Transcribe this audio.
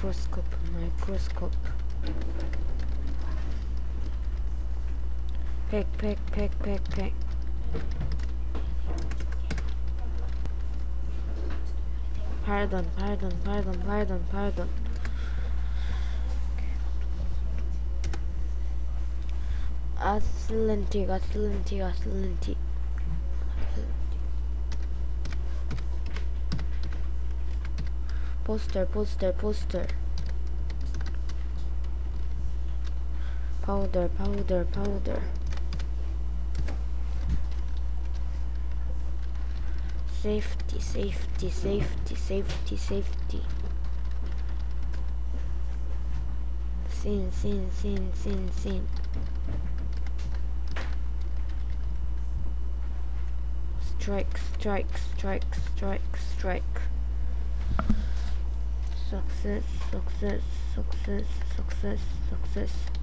Microscope, microscope. Pick, pick, pick, pick, pick. Pardon, pardon, pardon, pardon, pardon. Aslanti, Aslanti, Aslanti. Poster, poster, poster. Powder, powder, powder. Safety, safety, safety, safety, safety. Sin, sin, sin, sin, sin. Strike, strike, strike, strike, strike. Success, success, success, success, success.